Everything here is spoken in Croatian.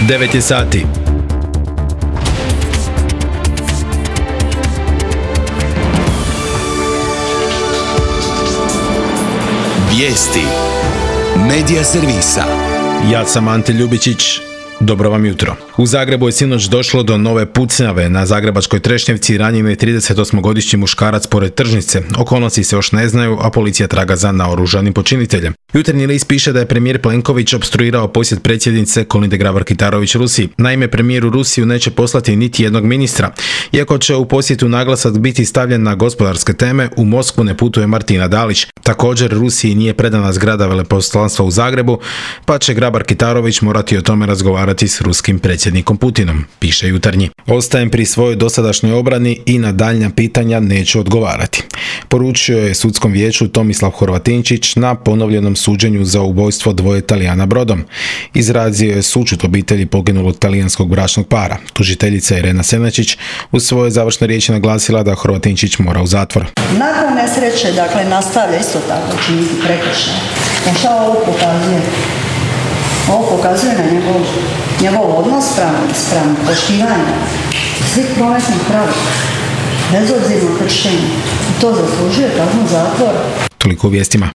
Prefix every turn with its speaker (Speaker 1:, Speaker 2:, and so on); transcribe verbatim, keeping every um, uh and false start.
Speaker 1: devet je sati.
Speaker 2: Vijesti Medija servisa.
Speaker 1: Ja sam Ante Ljubičić. Dobro vam jutro. U Zagrebu je sinoć došlo do nove pucnjave. Na zagrebačkoj Trešnjevci ranjen je tridesetosmogodišnji muškarac pored tržnice. Okolnosti se još ne znaju, a policija traga za naoružanim počiniteljem. Jutarnji list piše da je premijer Plenković opstruirao posjet predsjednice Kolinde Grabar-Kitarović Rusiji. Naime, premijer u Rusiju neće poslati niti jednog ministra. Iako će u posjetu naglasak biti stavljen na gospodarske teme, u Moskvu ne putuje Martina Dalić. Također, Rusiji nije predana zgrada veleposlanstva u Zagrebu, pa će Grabar-Kitarović morati o tome razgovarati s ruskim predsjednikom Putinom, piše Jutarnji. Ostajem pri svojoj dosadašnjoj obrani i na daljnja pitanja neću odgovarati. Poručio je sudskom vijeću Tomislav Horvatinčić na ponovljenom suđenju za ubojstvo dvoje Talijana brodom. Izrazio je sućut obitelji poginulog talijanskog bračnog para. Tužiteljica Irena Senačić u svojoj završnoj riječi naglasila da Horvatinčić mora u zatvor.
Speaker 3: Nakon nesreće, dakle, nastavlja isto tako činiti prekršaj. A šta ovo pokazuje? Ovo pokazuje na njegov, njegov odnos spram, spram poštivanja svih prometnih pravila, bezobzirno kršenje. I to zaslužuje kaznu zatvora.
Speaker 1: Toliko u vijestima.